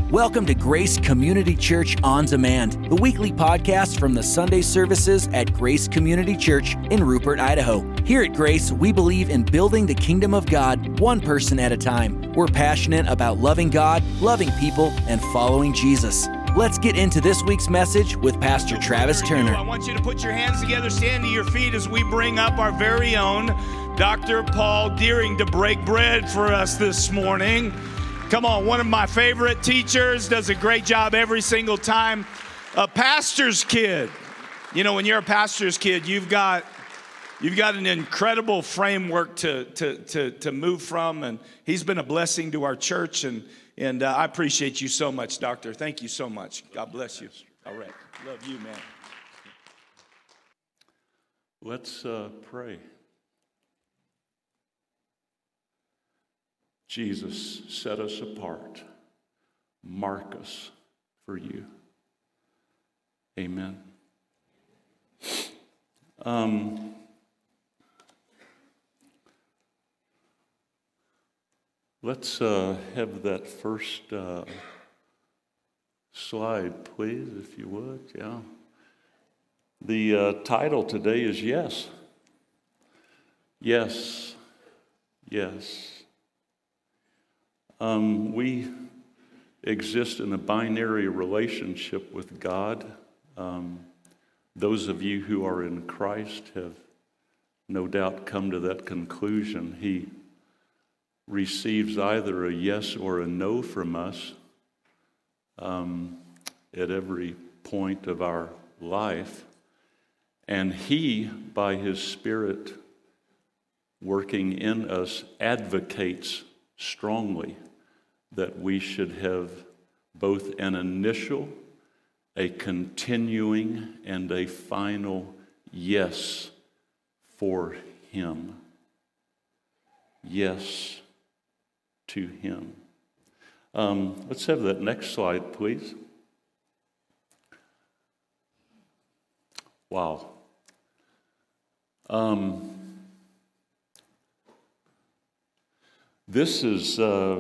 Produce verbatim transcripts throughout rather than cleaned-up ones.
Welcome to Grace Community Church On Demand, the weekly podcast from the Sunday services at Grace Community Church in Rupert, Idaho. Here at Grace, we believe in building the kingdom of God one person at a time. We're passionate about loving God, loving people, and following Jesus. Let's get into this week's message with Pastor Travis Turner. I want you to put your hands together, stand to your feet as we bring up our very own Doctor Paul Deering to break bread for us this morning. Come on, one of my favorite teachers, does a great job every single time. A pastor's kid. You know, when you're a pastor's kid, you've got you've got an incredible framework to to to, to move from, and he's been a blessing to our church, and and uh, I appreciate you so much, Doctor. Thank you so much. God bless you. All right, love you, man. Let's uh, pray. Jesus, set us apart. Mark us for you. Amen. Um, let's uh, have that first uh, slide, please, if you would. Yeah. The uh, title today is Yes. Yes. Yes. Um, we exist in a binary relationship with God. Um, those of you who are in Christ have no doubt come to that conclusion. He receives either a yes or a no from us um, at every point of our life. And He, by His Spirit working in us, advocates strongly that we should have both an initial, a continuing, and a final yes for Him. Yes to Him. Um, let's have that next slide, please. Wow. Um, this is uh,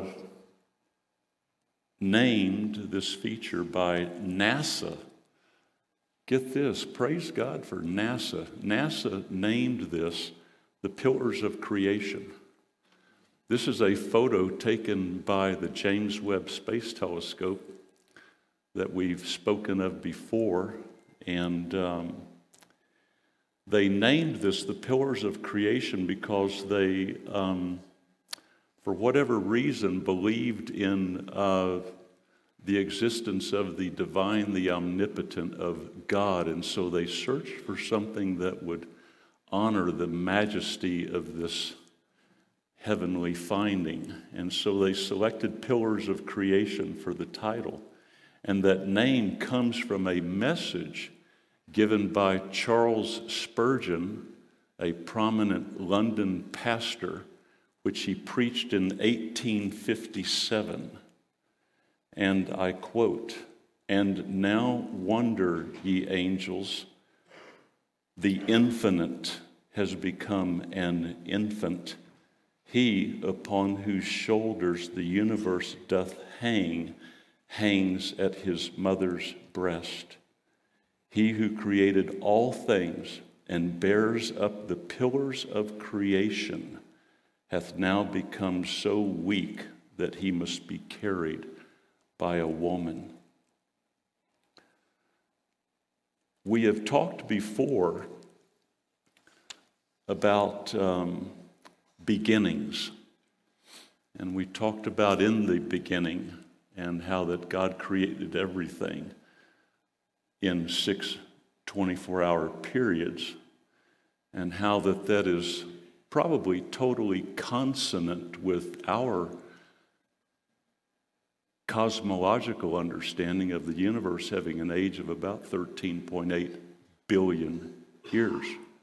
named, this feature, by NASA. Get this, praise God for NASA. NASA named this the Pillars of Creation. This is a photo taken by the James Webb Space Telescope that we've spoken of before, and um, they named this the Pillars of Creation because they um, for whatever reason, believed in uh, the existence of the divine, the omnipotent of God. And so they searched for something that would honor the majesty of this heavenly finding. And so they selected Pillars of Creation for the title. And that name comes from a message given by Charles Spurgeon, a prominent London pastor, which he preached in eighteen fifty-seven. And I quote, "And now wonder, ye angels, the infinite has become an infant. He upon whose shoulders the universe doth hang, hangs at his mother's breast. He who created all things and bears up the pillars of creation hath now become so weak that he must be carried by a woman." We have talked before about um, beginnings, and we talked about in the beginning and how that God created everything in six twenty-four hour periods, and how that that is probably totally consonant with our cosmological understanding of the universe having an age of about thirteen point eight billion years.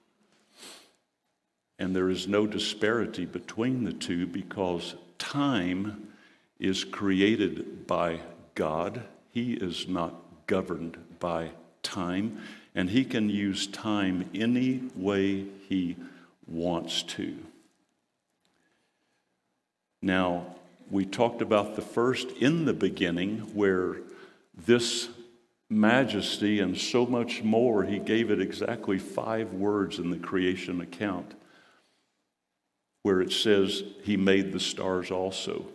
And there is no disparity between the two because time is created by God. He is not governed by time, and He can use time any way He wants to. Now, We talked about the first in the beginning, where this majesty and so much more, he gave it exactly five words in the creation account, where it says he made the stars also.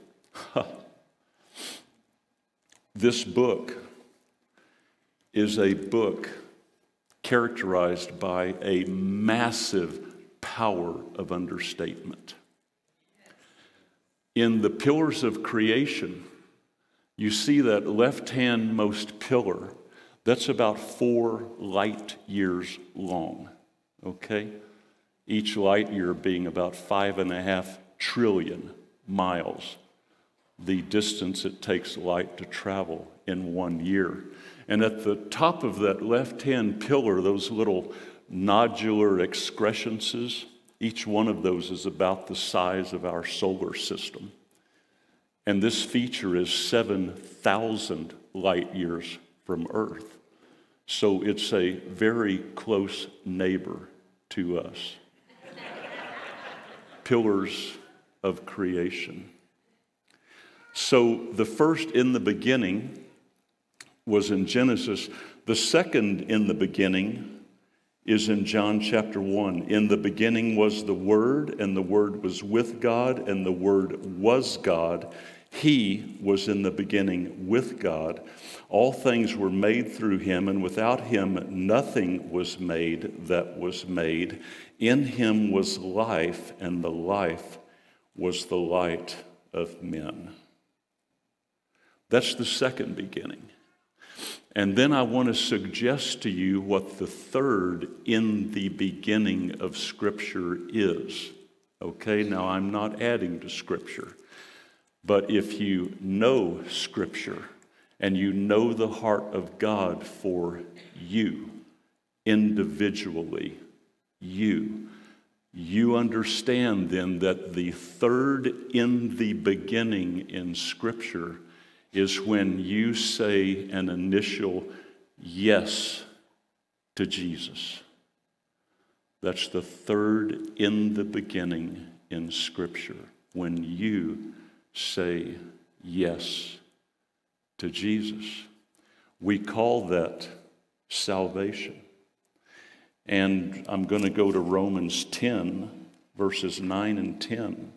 This book is a book characterized by a massive power of understatement. In the pillars of creation, you see that left-hand-most pillar, that's about four light years long, okay? Each light year being about five and a half trillion miles, the distance it takes light to travel in one year. And at the top of that left-hand pillar, those little nodular excrescences, each one of those is about the size of our solar system. And this feature is seven thousand light years from Earth. So it's a very close neighbor to us. Pillars of creation. So the first in the beginning was in Genesis. The second in the beginning is in John chapter one. In the beginning was the Word, and the Word was with God, and the Word was God. He was in the beginning with God. All things were made through him, and without him nothing was made that was made. In him was life, and the life was the light of men. That's the second beginning. And then I want to suggest to you what the third in the beginning of Scripture is. Okay, now I'm not adding to Scripture. But if you know Scripture and you know the heart of God for you, individually, you, you understand then that the third in the beginning in Scripture is when you say an initial yes to Jesus. That's the third in the beginning in Scripture, when you say yes to Jesus. We call that salvation. And I'm going to go to Romans ten, verses nine and ten,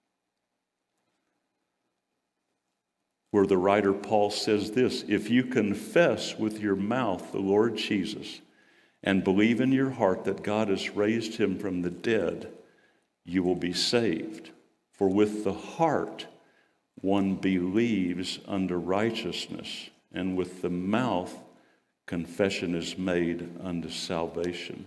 where the writer Paul says this: if you confess with your mouth the Lord Jesus and believe in your heart that God has raised him from the dead, you will be saved. For with the heart one believes unto righteousness, and with the mouth confession is made unto salvation.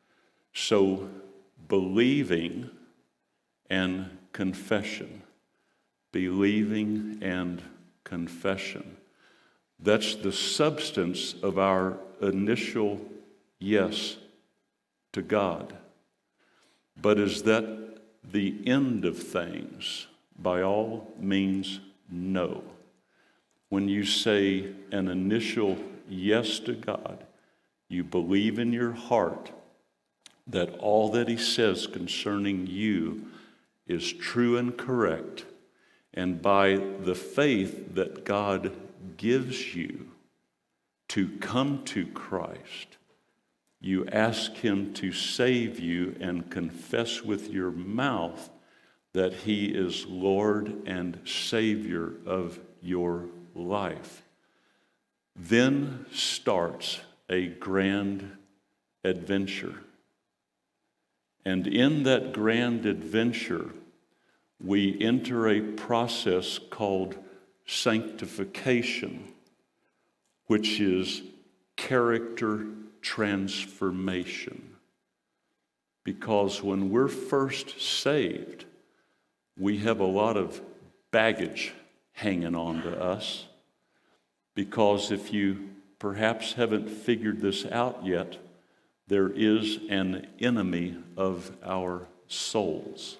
So believing and confession, believing and confession, that's the substance of our initial yes to God. But is that the end of things? By all means, no. When you say an initial yes to God, you believe in your heart that all that he says concerning you is true and correct, and by the faith that God gives you to come to Christ, you ask him to save you and confess with your mouth that he is Lord and Savior of your life. Then starts a grand adventure. And in that grand adventure, we enter a process called sanctification, which is character transformation. Because when we're first saved, we have a lot of baggage hanging on to us, because if you perhaps haven't figured this out yet, there is an enemy of our souls.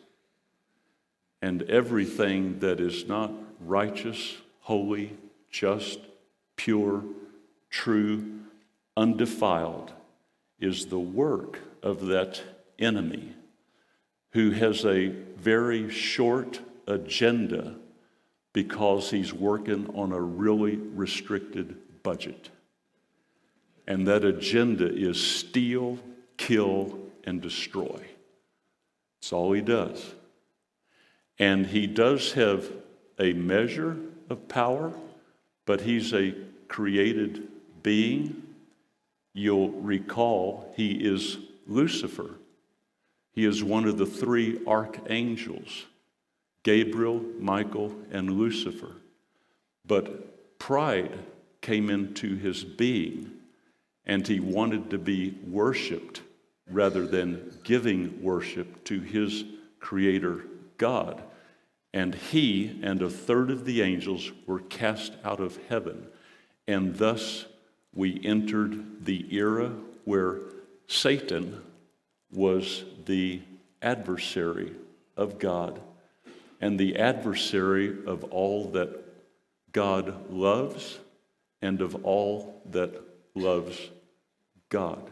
And everything that is not righteous, holy, just, pure, true, undefiled is the work of that enemy, who has a very short agenda because he's working on a really restricted budget. And that agenda is steal, kill, and destroy. That's all he does. And he does have a measure of power, but he's a created being. You'll recall he is Lucifer. He is one of the three archangels, Gabriel, Michael, and Lucifer. But pride came into his being, and he wanted to be worshiped rather than giving worship to his creator God. And he and a third of the angels were cast out of heaven. And thus we entered the era where Satan was the adversary of God and the adversary of all that God loves and of all that loves God.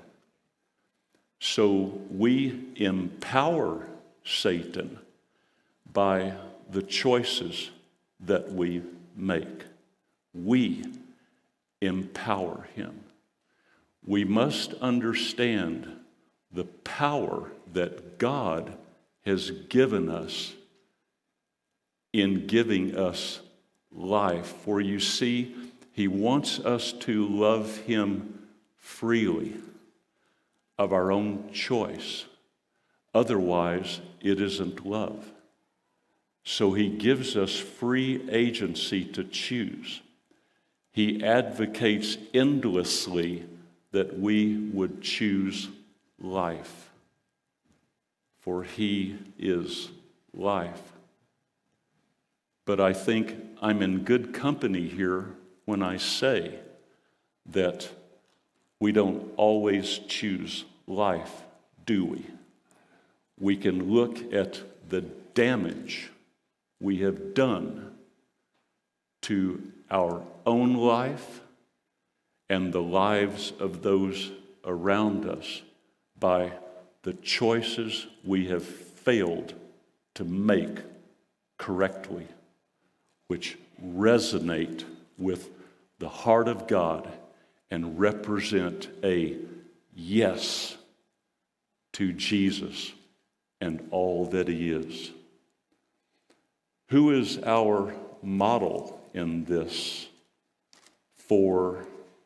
So we empower Satan by the choices that we make. We empower him. We must understand the power that God has given us in giving us life. For you see, he wants us to love him freely, of our own choice. Otherwise, it isn't love. So he gives us free agency to choose. He advocates endlessly that we would choose life, for he is life. But I think I'm in good company here when I say that we don't always choose life, do we? We can look at the damage we have done to our own life and the lives of those around us by the choices we have failed to make correctly, which resonate with the heart of God and represent a yes to Jesus and all that he is. Who is our model in this for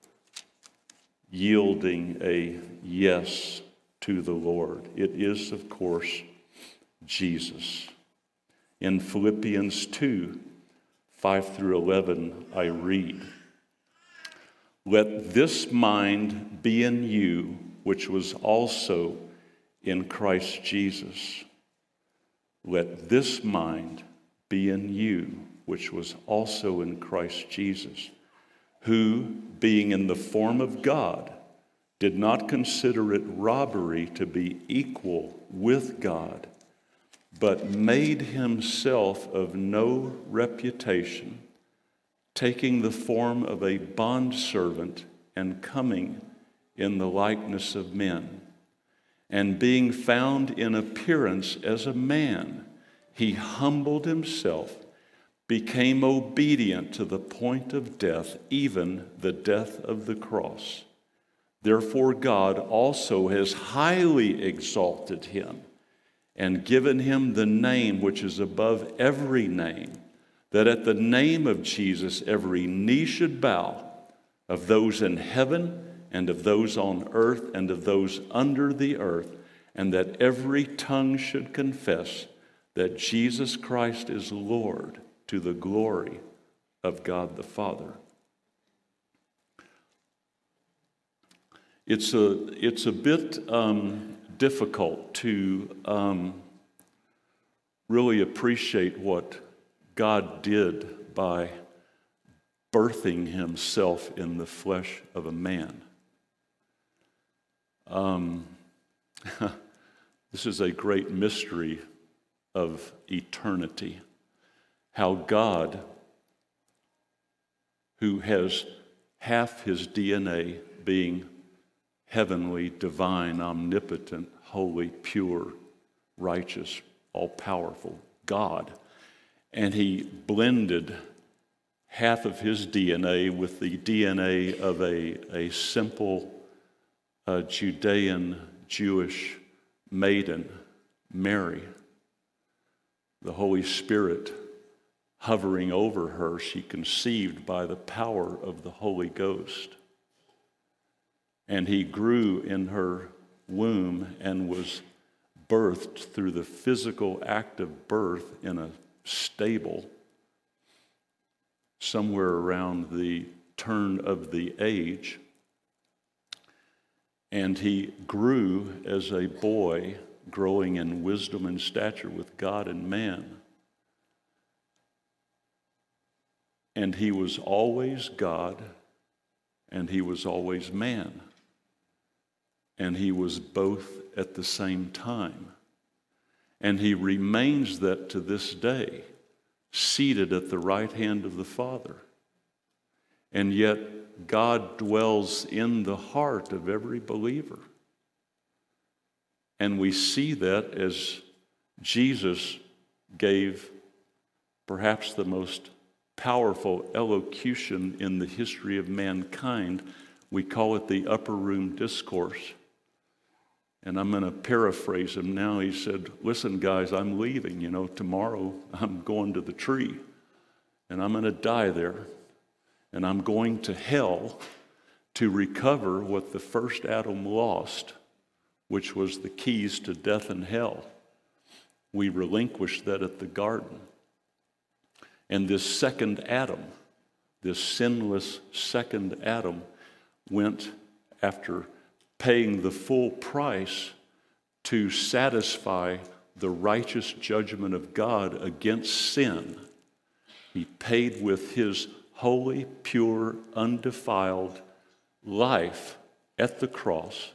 yielding a yes to the Lord? It is, of course, Jesus. In Philippians two, five through eleven, I read, "Let this mind be in you, which was also in Christ Jesus. Let this mind be in you, which was also in Christ Jesus, who, being in the form of God, did not consider it robbery to be equal with God, but made himself of no reputation, taking the form of a bondservant and coming in the likeness of men. And being found in appearance as a man, he humbled himself, became obedient to the point of death, even the death of the cross. Therefore God also has highly exalted him and given him the name which is above every name, that at the name of Jesus every knee should bow, of those in heaven and of those on earth and of those under the earth, and that every tongue should confess that Jesus Christ is Lord, to the glory of God the Father." It's a, it's a bit um, difficult to um, really appreciate what God did by birthing himself in the flesh of a man. Um, this is a great mystery of eternity. How God, who has half his D N A being heavenly, divine, omnipotent, holy, pure, righteous, all-powerful God, and he blended half of his D N A with the D N A of a, a simple uh, Judean Jewish maiden, Mary. The Holy Spirit hovering over her, she conceived by the power of the Holy Ghost. And he grew in her womb and was birthed through the physical act of birth in a stable somewhere around the turn of the age. And he grew as a boy, growing in wisdom and stature with God and man. And he was always God, and he was always man. And he was both at the same time. And he remains that to this day, seated at the right hand of the Father. And yet God dwells in the heart of every believer. And we see that as Jesus gave perhaps the most powerful elocution in the history of mankind. We call it the Upper Room Discourse. And I'm going to paraphrase him now. He said, listen, guys, I'm leaving. You know, tomorrow I'm going to the tree. And I'm going to die there. And I'm going to hell to recover what the first Adam lost, which was the keys to death and hell. We relinquished that at the garden. And this second Adam, this sinless second Adam, went after paying the full price to satisfy the righteous judgment of God against sin. He paid with his holy, pure, undefiled life at the cross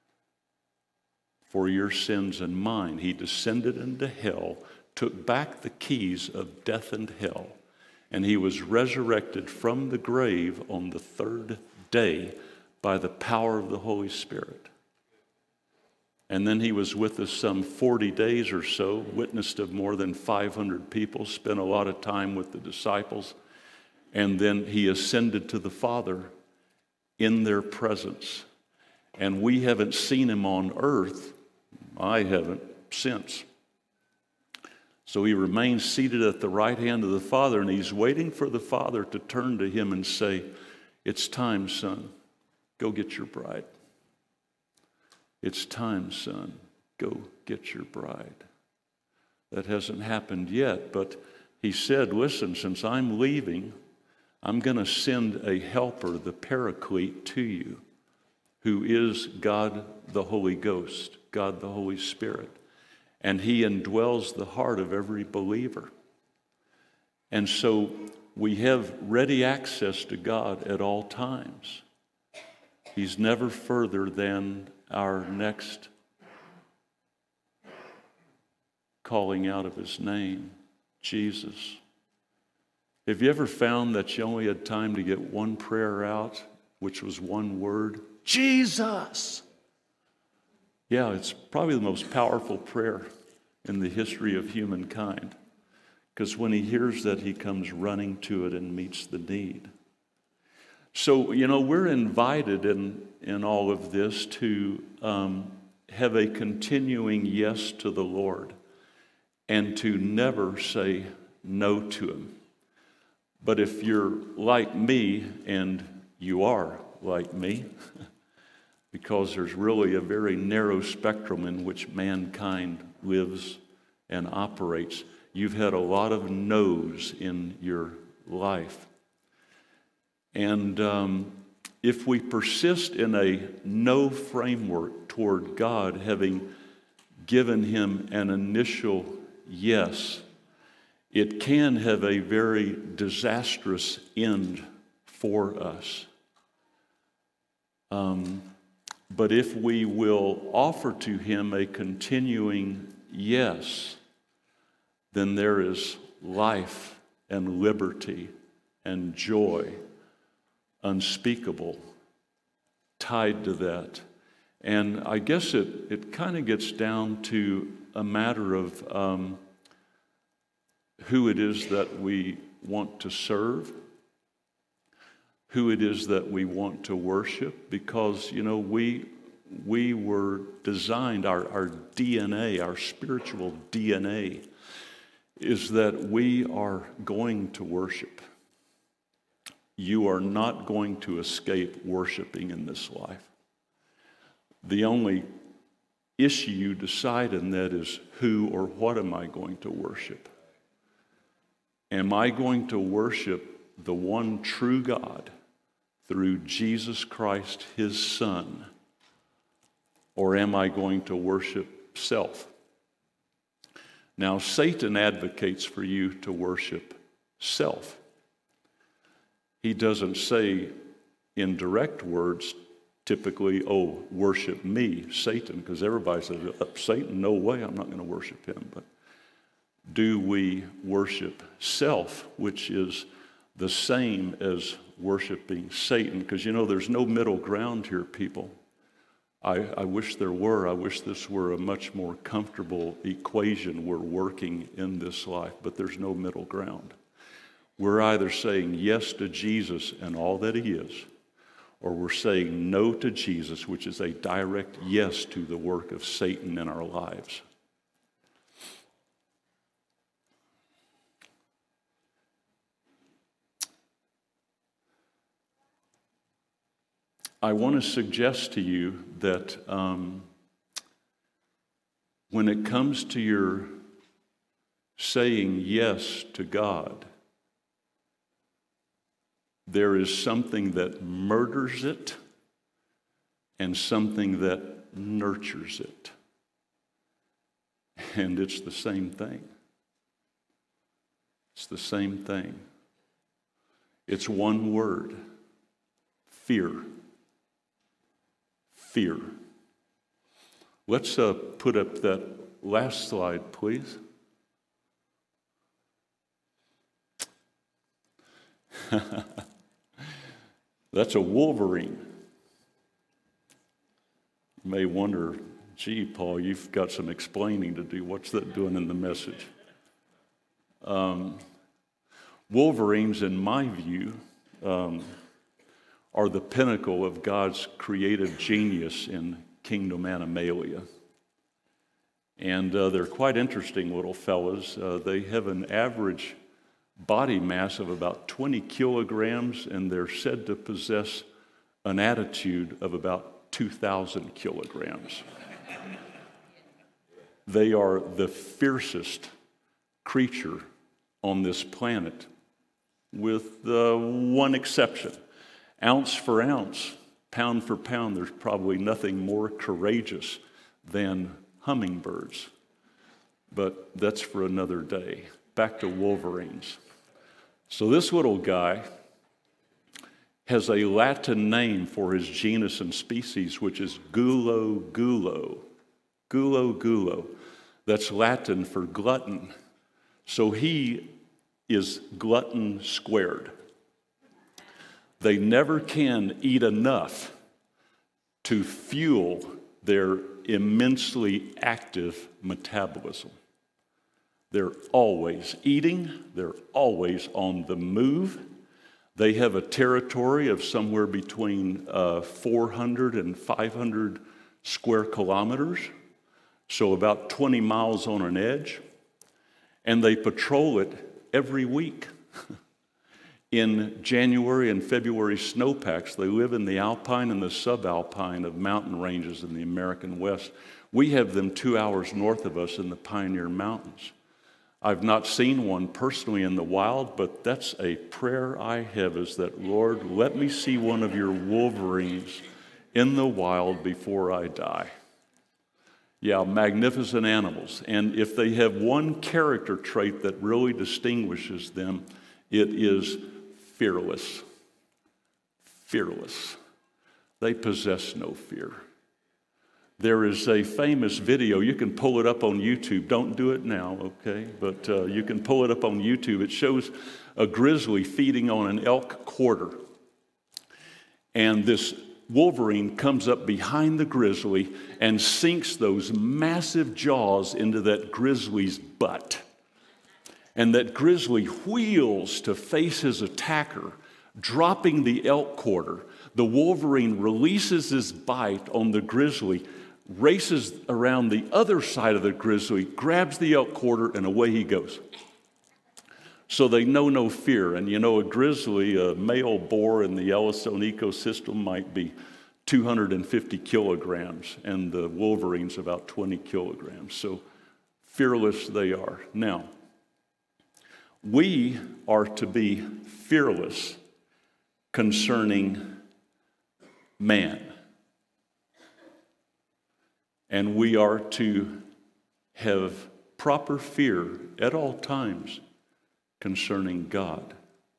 for your sins and mine. He descended into hell, took back the keys of death and hell, and he was resurrected from the grave on the third day by the power of the Holy Spirit. And then he was with us some forty days or so, witnessed of more than five hundred people, spent a lot of time with the disciples, and then he ascended to the Father in their presence. And we haven't seen him on earth. I haven't since. So he remains seated at the right hand of the Father, and he's waiting for the Father to turn to him and say, it's time, son. Go get your bride. It's time, son. Go get your bride. That hasn't happened yet, but he said, listen, since I'm leaving, I'm going to send a helper, the Paraclete, to you, who is God the Holy Ghost, God the Holy Spirit. And he indwells the heart of every believer. And so we have ready access to God at all times. He's never further than our next calling out of his name, Jesus. Have you ever found that you only had time to get one prayer out, which was one word? Jesus! Yeah, it's probably the most powerful prayer in the history of humankind, because when he hears that, he comes running to it and meets the need. So, you know, we're invited in, in all of this to um, have a continuing yes to the Lord and to never say no to him. But if you're like me, and you are like me, because there's really a very narrow spectrum in which mankind lives and operates, you've had a lot of no's in your life. And um, if we persist in a no framework toward God, having given him an initial yes, it can have a very disastrous end for us. Um, but if we will offer to him a continuing yes, then there is life and liberty and joy unspeakable tied to that. And I guess it, it kind of gets down to a matter of um, who it is that we want to serve, who it is that we want to worship, because, you know, we we were designed, our, our D N A, our spiritual D N A, is that we are going to worship. You are not going to escape worshiping in this life. The only issue you decide in that is who or what am I going to worship? Am I going to worship the one true God through Jesus Christ, his Son? Or am I going to worship self? Now, Satan advocates for you to worship self. He doesn't say in direct words, typically, oh, worship me, Satan, because everybody says, Satan, no way, I'm not going to worship him. But do we worship self, which is the same as worshiping Satan? Because, you know, there's no middle ground here, people. I, I wish there were. I wish this were a much more comfortable equation we're working in this life, but there's no middle ground. We're either saying yes to Jesus and all that he is, or we're saying no to Jesus, which is a direct yes to the work of Satan in our lives. I want to suggest to you that um, when it comes to your saying yes to God, there is something that murders it and something that nurtures it. And it's the same thing. It's the same thing. It's one word: fear. Fear. Let's uh, put up that last slide, please. That's a wolverine. You may wonder, gee, Paul, you've got some explaining to do. What's that doing in the message? Um, wolverines, in my view, um, are the pinnacle of God's creative genius in Kingdom Animalia. And uh, they're quite interesting little fellas. Uh, they have an average body mass of about twenty kilograms, and they're said to possess an attitude of about two thousand kilograms. They are the fiercest creature on this planet, with uh, one exception. Ounce for ounce, pound for pound, there's probably nothing more courageous than hummingbirds. But that's for another day. Back to wolverines. So this little guy has a Latin name for his genus and species, which is Gulo gulo. Gulo gulo. That's Latin for glutton. So he is glutton squared. They never can eat enough to fuel their immensely active metabolism. They're always eating. They're always on the move. They have a territory of somewhere between uh, four hundred and five hundred square kilometers, so about twenty miles on an edge. And they patrol it every week. In January and February snowpacks, they live in the alpine and the subalpine of mountain ranges in the American West. We have them two hours north of us in the Pioneer Mountains. I've not seen one personally in the wild, but that's a prayer I have, is that, Lord, let me see one of your wolverines in the wild before I die. Yeah, magnificent animals. And if they have one character trait that really distinguishes them, it is fearless. Fearless. They possess no fear. There is a famous video. You can pull it up on YouTube. Don't do it now, okay? But uh, you can pull it up on YouTube. It shows a grizzly feeding on an elk quarter. And this wolverine comes up behind the grizzly and sinks those massive jaws into that grizzly's butt. and that grizzly wheels to face his attacker, dropping the elk quarter. The wolverine releases his bite on the grizzly, races around the other side of the grizzly, grabs the elk quarter, and away he goes. So they know no fear. And you know, a grizzly, a male boar in the Yellowstone ecosystem might be two hundred fifty kilograms, and the wolverine's about twenty kilograms. So fearless they are. Now, we are to be fearless concerning man. And we are to have proper fear at all times concerning God.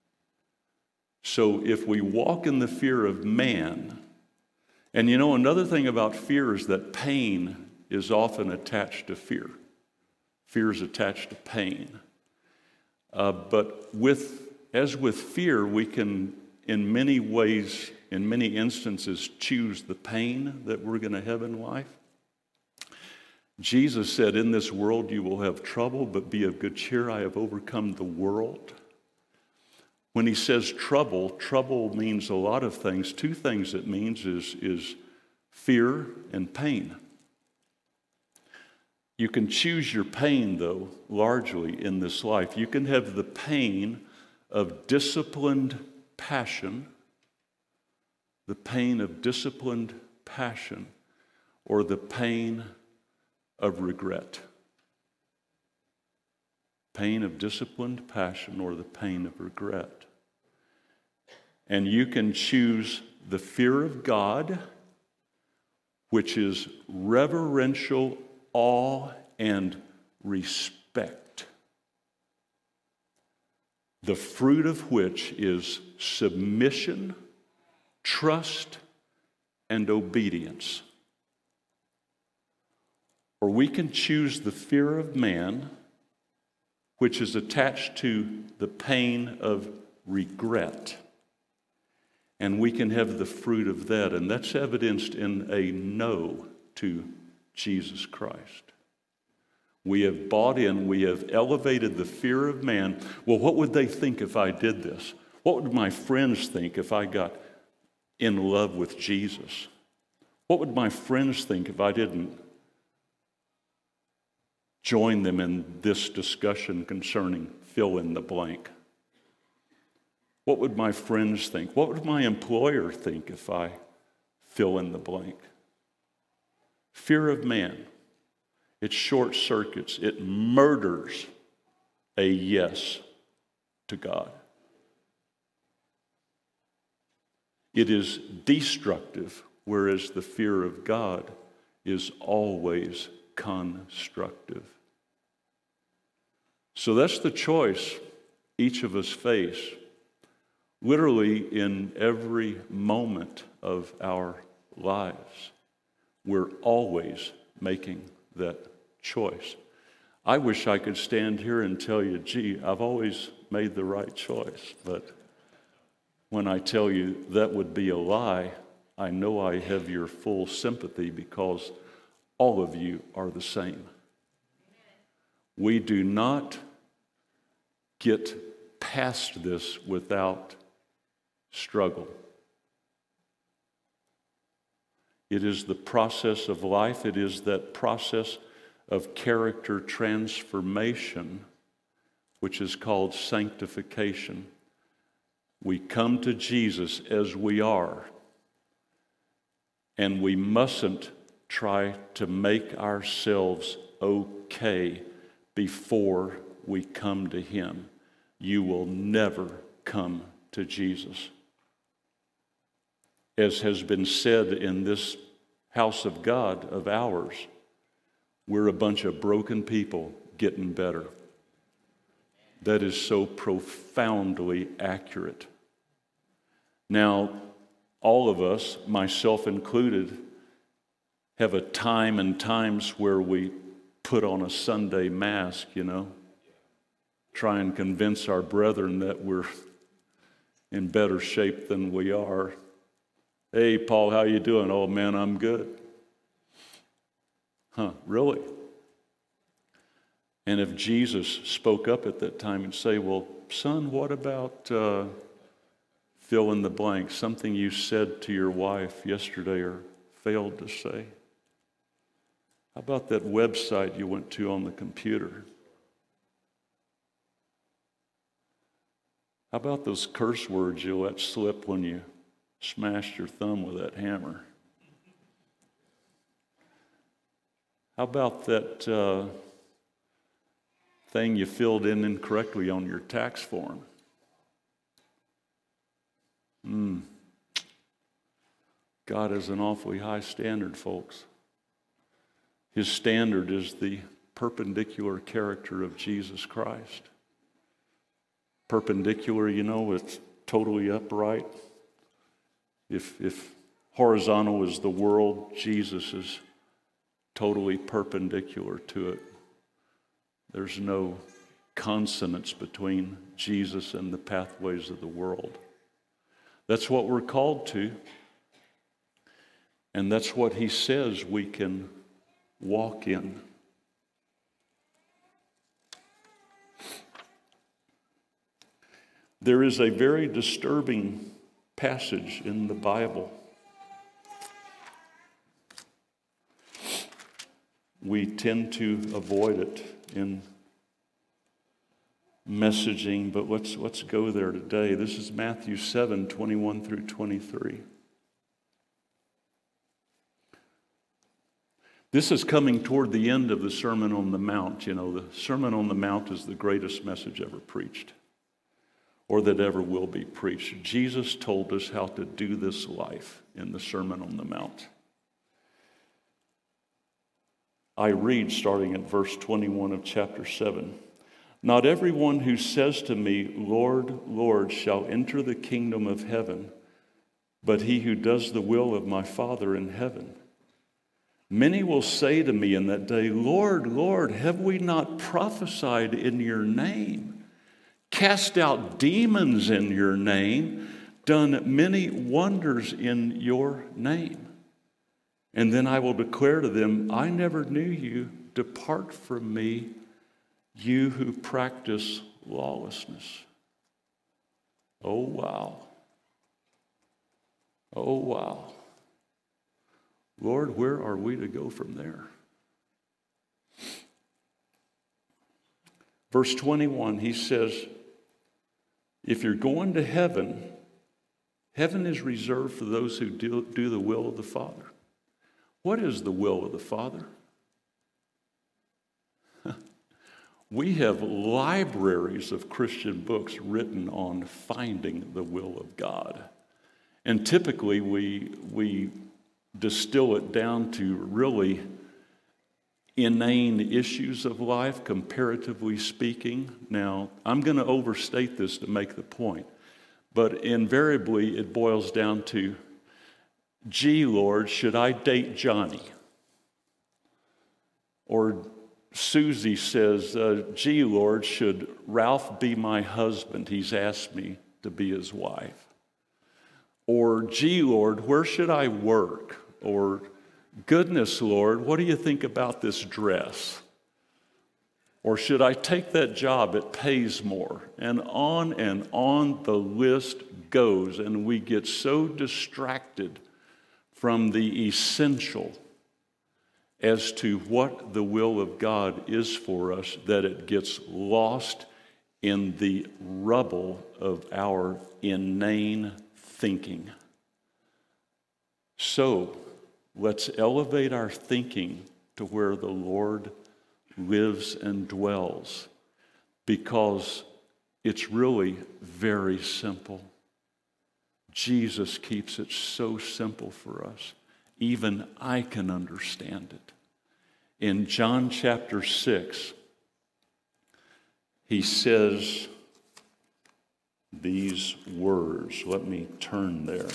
So if we walk in the fear of man, and you know, another thing about fear is that pain is often attached to fear. Fear is attached to pain. Uh, but with, as with fear, we can, in many ways, in many instances, choose the pain that we're going to have in life. Jesus said, in this world you will have trouble, but be of good cheer. I have overcome the world. When he says trouble, trouble means a lot of things. Two things it means is, is fear and pain. You can choose your pain, though, largely in this life. You can have the pain of disciplined passion, the pain of disciplined passion, or the pain of regret. Pain of disciplined passion or the pain of regret. And you can choose the fear of God, which is reverential awe and respect, the fruit of which is submission, trust, and obedience. Or we can choose the fear of man, which is attached to the pain of regret. And we can have the fruit of that, and that's evidenced in a no to Jesus Christ. We have bought in, we have elevated the fear of man. Well, what would they think if I did this? What would my friends think if I got in love with Jesus? What would my friends think if I didn't join them in this discussion concerning fill in the blank? What would my friends think? What would my employer think if I fill in the blank? Fear of man. It short circuits, it murders a yes to God. It is destructive, whereas the fear of God is always constructive. So that's the choice each of us face, literally in every moment of our lives. We're always making that choice. I wish I could stand here and tell you, gee, I've always made the right choice. But when I tell you that would be a lie, I know I have your full sympathy because all of you are the same. We do not get past this without struggle. It is the process of life. It is that process of character transformation, which is called sanctification. We come to Jesus as we are, and we mustn't try to make ourselves okay before we come to Him. You will never come to Jesus. As has been said in this house of God of ours, we're a bunch of broken people getting better. That is so profoundly accurate. Now, all of us, myself included, have a time and times where we put on a Sunday mask, you know, try and convince our brethren that we're in better shape than we are. Hey, Paul, how you doing? Oh, man, I'm good. Huh, really? And if Jesus spoke up at that time and say, well, son, what about uh, fill in the blank, something you said to your wife yesterday or failed to say? How about that website you went to on the computer? How about those curse words you let slip when you smashed your thumb with that hammer? How about that uh, thing you filled in incorrectly on your tax form? Hmm. God has an awfully high standard, folks. His standard is the perpendicular character of Jesus Christ. Perpendicular, you know, it's totally upright. If, if horizontal is the world, Jesus is totally perpendicular to it. There's no consonance between Jesus and the pathways of the world. That's what we're called to. And that's what he says we can walk in. There is a very disturbing passage in the Bible. We tend to avoid it in messaging, but let's, let's go there today. This is Matthew seven, twenty-one through twenty-three. This is coming toward the end of the Sermon on the Mount. You know, the Sermon on the Mount is the greatest message ever preached, or that ever will be preached. Jesus told us how to do this life in the Sermon on the Mount. I read starting at verse twenty-one of chapter seven. Not everyone who says to me, Lord, Lord, shall enter the kingdom of heaven, but he who does the will of my Father in heaven. Many will say to me in that day, Lord, Lord, have we not prophesied in your name, cast out demons in your name, done many wonders in your name? And then I will declare to them, I never knew you. Depart from me, you who practice lawlessness. Oh, wow. Oh, wow. Lord, where are we to go from there? Verse twenty-one, he says, if you're going to heaven, heaven is reserved for those who do, do the will of the Father. What is the will of the Father? We have libraries of Christian books written on finding the will of God. And typically we, we distill it down to really inane issues of life, comparatively speaking. Now, I'm going to overstate this to make the point, but invariably it boils down to, gee, Lord, should I date Johnny? Or Susie says, uh, gee, Lord, should Ralph be my husband? He's asked me to be his wife. Or, gee, Lord, where should I work? Or, goodness, Lord, what do you think about this dress? Or should I take that job? It pays more. And on and on the list goes, and we get so distracted from the essential as to what the will of God is for us that it gets lost in the rubble of our inane thinking. So, let's elevate our thinking to where the Lord lives and dwells, because it's really very simple. Jesus keeps it so simple for us. Even I can understand it. In John chapter six, he says these words. Let me turn there.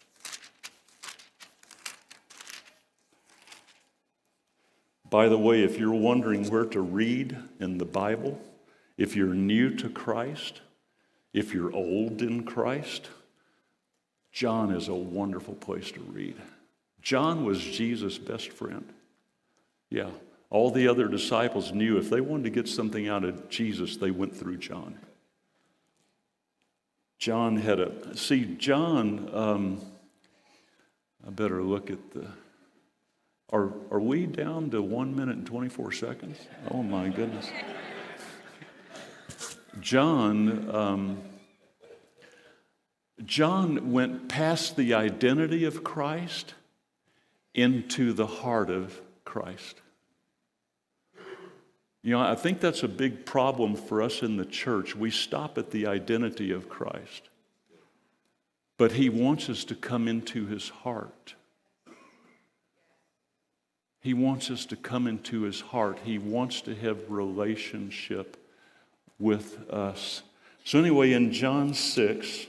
By the way, if you're wondering where to read in the Bible, if you're new to Christ, if you're old in Christ, John is a wonderful place to read. John was Jesus' best friend. Yeah, All the other disciples knew if they wanted to get something out of Jesus, they went through John. John had a, see, John, um, I better look at the, are, are we down to one minute and twenty-four seconds? Oh my goodness. John, um, John went past the identity of Christ into the heart of Christ. You know, I think that's a big problem for us in the church. We stop at the identity of Christ. But he wants us to come into his heart. He wants us to come into his heart. He wants to have relationship with us. So anyway, in John six,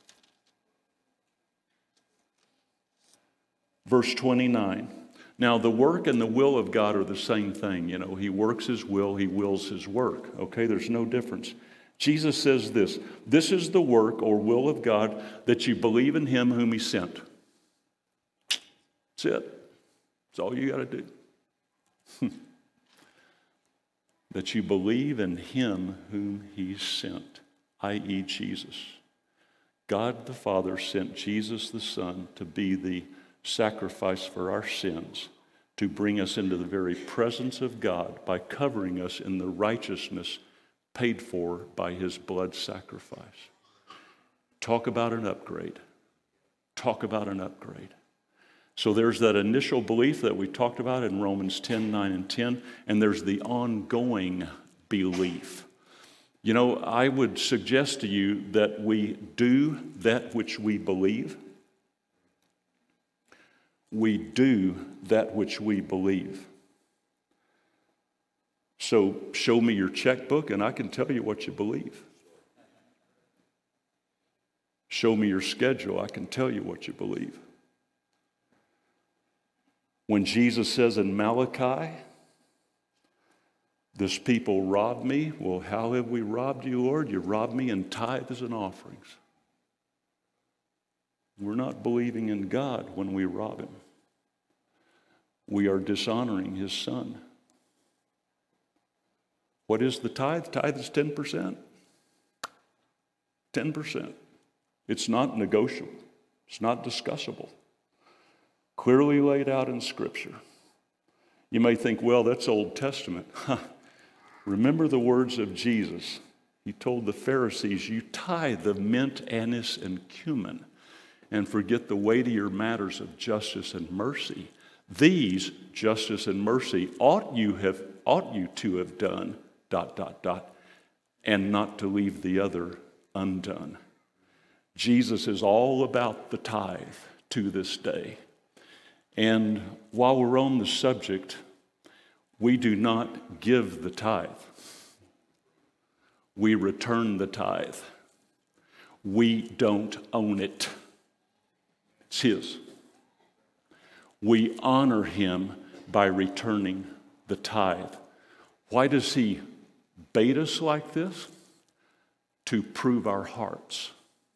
verse twenty-nine, now the work and the will of God are the same thing. You know, he works his will, he wills his work. Okay, there's no difference. Jesus says this, this is the work or will of God, that you believe in him whom he sent. That's it. That's all you got to do. That you believe in him whom he sent, that is. Jesus. God the Father sent Jesus the Son to be the sacrifice for our sins, to bring us into the very presence of God by covering us in the righteousness paid for by his blood sacrifice. Talk about an upgrade. Talk about an upgrade. So there's that initial belief that we talked about in Romans ten, nine, and ten, and there's the ongoing belief. You know, I would suggest to you that we do that which we believe. We do that which we believe. So show me your checkbook and I can tell you what you believe. Show me your schedule, I can tell you what you believe. When Jesus says in Malachi, this people robbed me, well, how have we robbed you, Lord? You robbed me in tithes and offerings. We're not believing in God when we rob him. We are dishonoring his Son. What is the tithe? Tithe is ten percent. ten percent. It's not negotiable. It's not discussable. Clearly laid out in Scripture. You may think, well, that's Old Testament. Remember the words of Jesus. He told the Pharisees, you tithe the mint, anise, and cumin, and forget the weightier matters of justice and mercy. These, justice and mercy, ought you have ought you to have done, dot, dot, dot, and not to leave the other undone. Jesus is all about the tithe to this day. And while we're on the subject, we do not give the tithe. We return the tithe. We don't own it. It's his. We honor him by returning the tithe. Why does he bait us like this? To prove our hearts.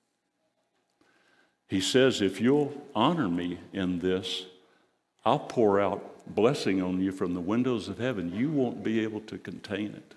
He says, if you'll honor me in this, I'll pour out blessing on you from the windows of heaven. You won't be able to contain it.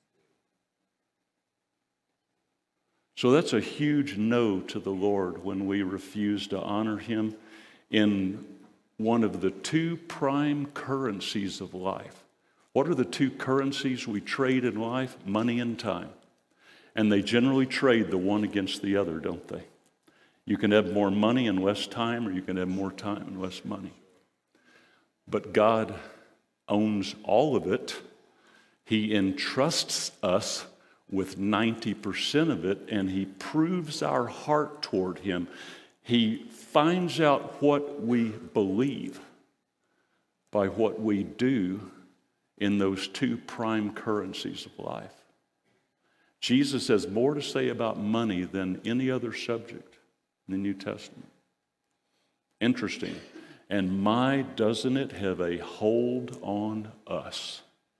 So that's a huge no to the Lord when we refuse to honor him in one of the two prime currencies of life. What are the two currencies we trade in life? Money and time. And they generally trade the one against the other, don't they? You can have more money and less time, or you can have more time and less money. But God owns all of it. He entrusts us with ninety percent of it, and he proves our heart toward him. He finds out what we believe by what we do in those two prime currencies of life. Jesus has more to say about money than any other subject in the New Testament. Interesting. And my, doesn't it have a hold on us?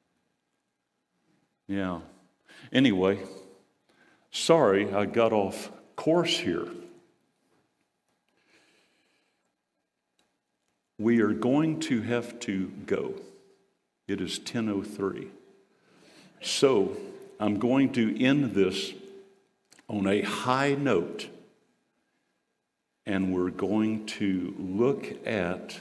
Yeah. Anyway, sorry I got off course here. We are going to have to go. It is ten oh three. So I'm going to end this on a high note, and we're going to look at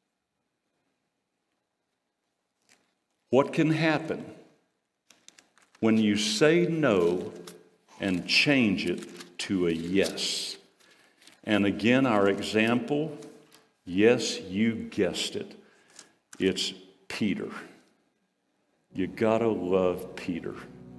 what can happen when you say no and change it to a yes. And again, our example, yes, you guessed it. It's Peter. You gotta love Peter.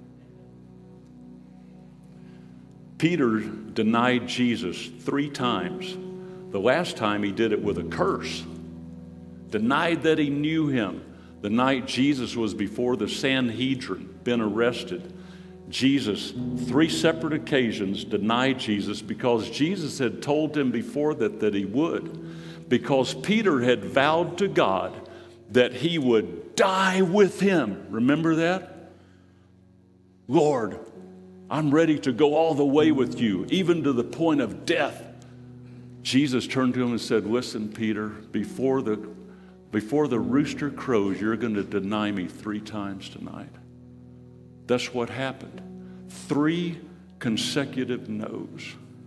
Peter denied Jesus three times. The last time he did it with a curse. Denied that he knew him. The night Jesus was before the Sanhedrin, been arrested. Jesus, three separate occasions, denied Jesus because Jesus had told him before that that he would. Because Peter had vowed to God that he would die with him. Remember that? Lord, I'm ready to go all the way with you, even to the point of death. Jesus turned to him and said, listen, Peter, before the, before the rooster crows, you're going to deny me three times tonight. That's what happened. Three consecutive no's.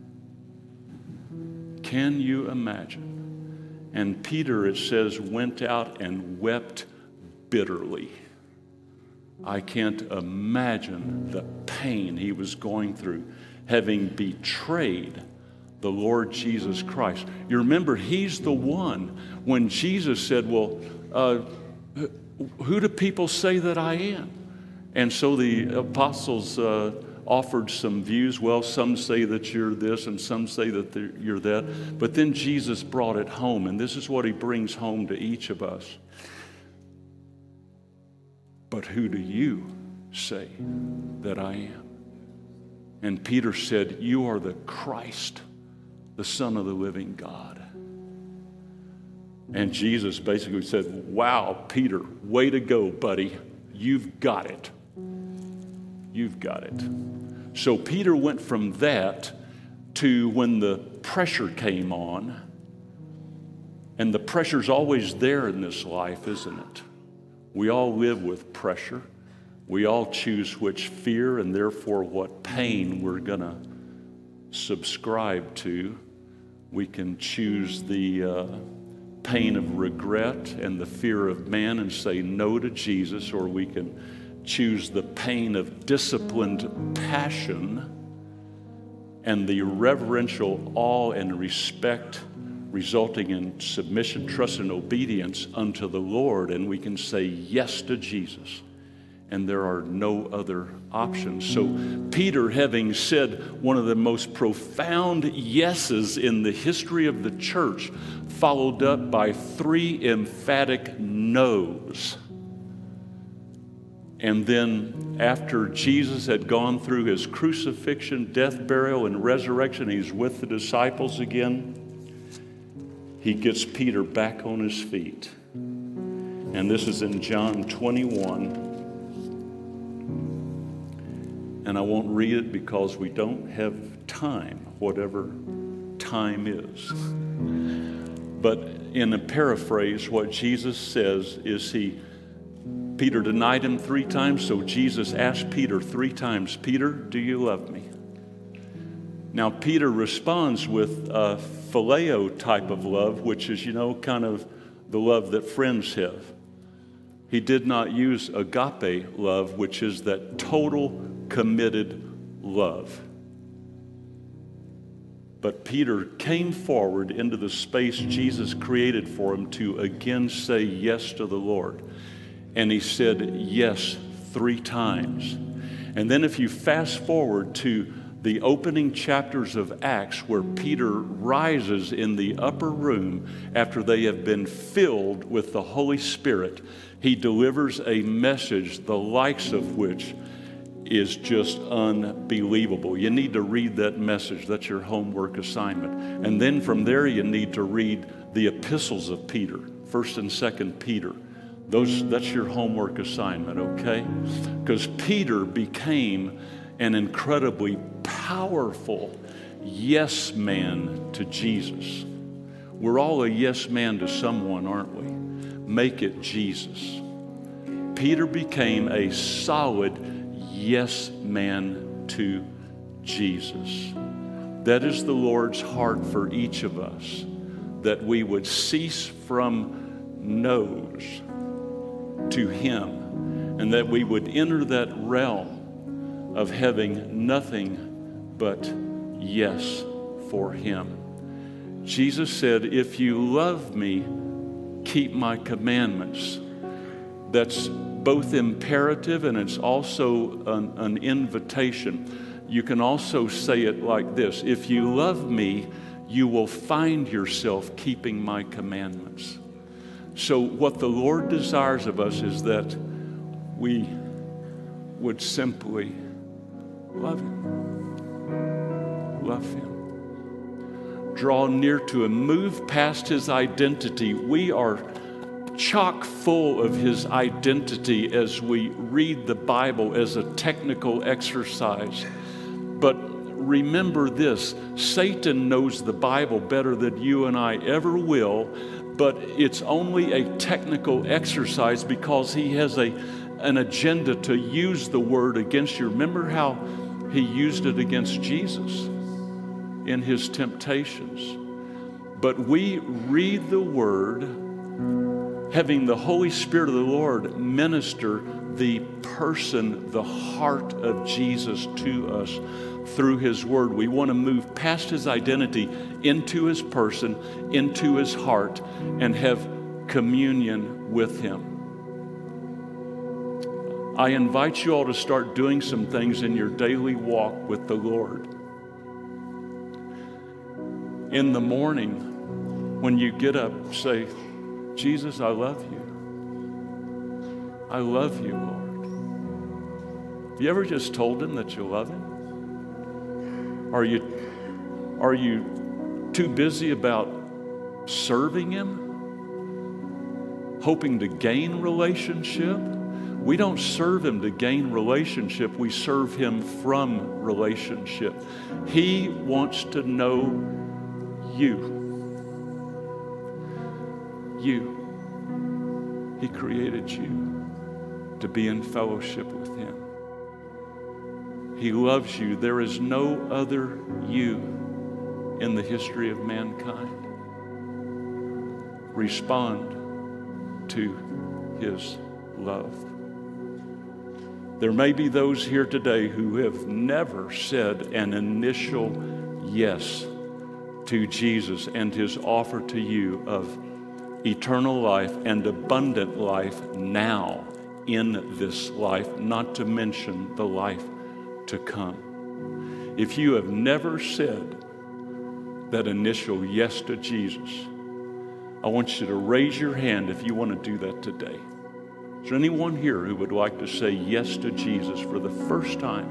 Can you imagine? And Peter, it says, went out and wept bitterly. I can't imagine the pain he was going through, having betrayed the Lord Jesus Christ. You remember, he's the one when Jesus said, well, uh, who do people say that I am? And so the apostles uh, offered some views. Well, some say that you're this and some say that you're that. But then Jesus brought it home, and this is what he brings home to each of us. But who do you say that I am? And Peter said, you are the Christ, the Son of the living God. And Jesus basically said, wow, Peter, way to go, buddy. You've got it. You've got it. So Peter went from that to when the pressure came on. And the pressure's always there in this life, isn't it? We all live with pressure. We all choose which fear and therefore what pain we're going to subscribe to. We can choose the uh, pain of regret and the fear of man and say no to Jesus, or we can choose the pain of disciplined passion and the reverential awe and respect resulting in submission, trust, and obedience unto the Lord, and we can say yes to Jesus. And there are no other options. So Peter, having said one of the most profound yeses in the history of the church, followed up by three emphatic no's. And then after Jesus had gone through his crucifixion, death, burial, and resurrection, he's with the disciples again. He gets Peter back on his feet. And this is in John twenty-one. And I won't read it because we don't have time, whatever time is. But in a paraphrase, what Jesus says is he, Peter denied him three times, so Jesus asked Peter three times, Peter, do you love me? Now, Peter responds with a phileo type of love, which is, you know, kind of the love that friends have. He did not use agape love, which is that total committed love. But Peter came forward into the space Jesus created for him to again say yes to the Lord. And he said yes three times. And then if you fast forward to the opening chapters of Acts, where Peter rises in the upper room after they have been filled with the Holy Spirit, he delivers a message the likes of which is just unbelievable. You need to read that message. That's your homework assignment. And then from there you need to read the epistles of Peter, First and Second Peter. Those, that's your homework assignment, okay? Because Peter became an incredibly powerful yes man to Jesus. We're all a yes man to someone, aren't we? Make it Jesus. Peter became a solid yes man to Jesus. That is the Lord's heart for each of us, that we would cease from no's to Him, and that we would enter that realm of having nothing but yes for Him. Jesus said, if you love me, keep my commandments. That's both imperative and it's also an, an invitation. You can also say it like this: if you love me, you will find yourself keeping my commandments. So what the Lord desires of us is that we would simply love Him. Love Him. Draw near to Him. Move past His identity. We are chock full of His identity as we read the Bible as a technical exercise. But remember this: Satan knows the Bible better than you and I ever will, but it's only a technical exercise because he has a, an agenda to use the Word against you. Remember how he used it against Jesus in His temptations. But we read the Word, having the Holy Spirit of the Lord minister the person, the heart of Jesus to us through His Word. We want to move past His identity into His person, into His heart, and have communion with Him. I invite you all to start doing some things in your daily walk with the Lord. In the morning, when you get up, say, Jesus, I love you. I love you, Lord. Have you ever just told Him that you love Him? Are you, are you too busy about serving Him? Hoping to gain relationship? We don't serve Him to gain relationship. We serve Him from relationship. He wants to know you. You. He created you to be in fellowship with Him. He loves you. There is no other you in the history of mankind. Respond to His love. There may be those here today who have never said an initial yes to Jesus and His offer to you of eternal life and abundant life now in this life, not to mention the life to come. If you have never said that initial yes to Jesus, I want you to raise your hand if you want to do that today. Is there anyone here who would like to say yes to Jesus for the first time?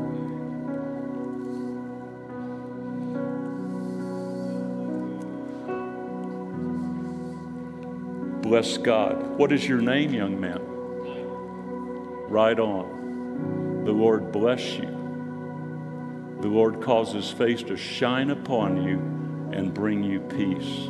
Bless God. What is your name, young man? Right on. The Lord bless you. The Lord cause His face to shine upon you and bring you peace.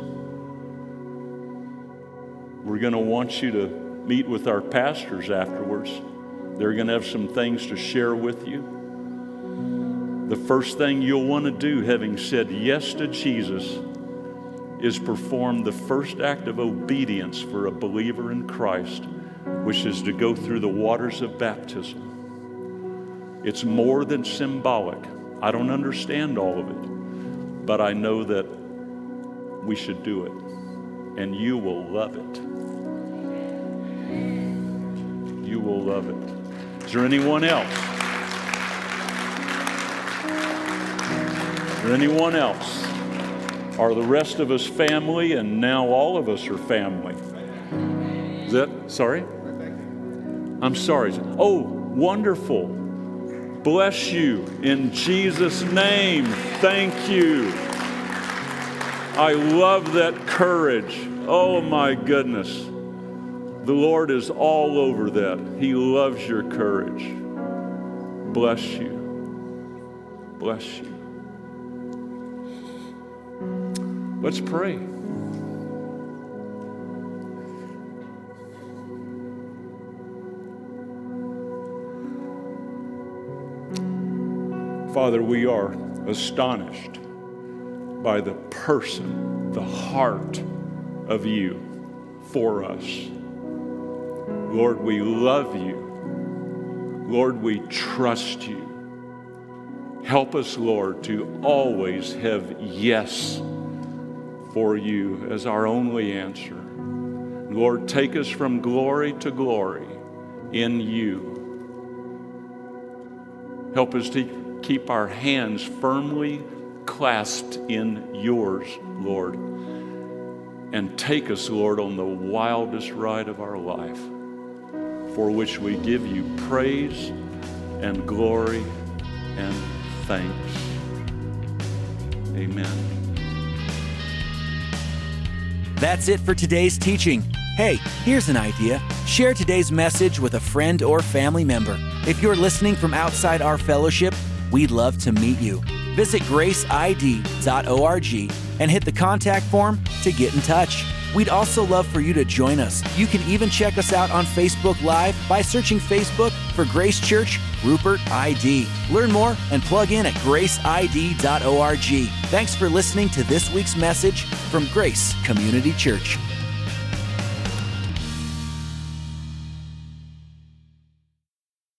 We're going to want you to meet with our pastors afterwards. They're going to have some things to share with you. The first thing you'll want to do, having said yes to Jesus, is perform the first act of obedience for a believer in Christ, which is to go through the waters of baptism. It's more than symbolic. I don't understand all of it, but I know that we should do it, and you will love it. You will love it. Is there anyone else? Is there anyone else? Are the rest of us family, and now all of us are family? Is that, sorry? I'm sorry. Oh, wonderful. Bless you in Jesus' name. Thank you. I love that courage. Oh my goodness. The Lord is all over that. He loves your courage. Bless you. Bless you. Let's pray. Father, we are astonished by the person, the heart of you for us. Lord, we love you. Lord, we trust you. Help us, Lord, to always have yes for you as our only answer. Lord, take us from glory to glory in you. Help us to keep our hands firmly clasped in yours, Lord. And take us, Lord, on the wildest ride of our life, for which we give you praise and glory and thanks. Amen. That's it for today's teaching. Hey, here's an idea. Share today's message with a friend or family member. If you're listening from outside our fellowship, we'd love to meet you. Visit grace I D dot org and hit the contact form to get in touch. We'd also love for you to join us. You can even check us out on Facebook Live by searching Facebook for Grace Church Rupert I D. Learn more and plug in at grace I D dot org. Thanks for listening to this week's message from Grace Community Church.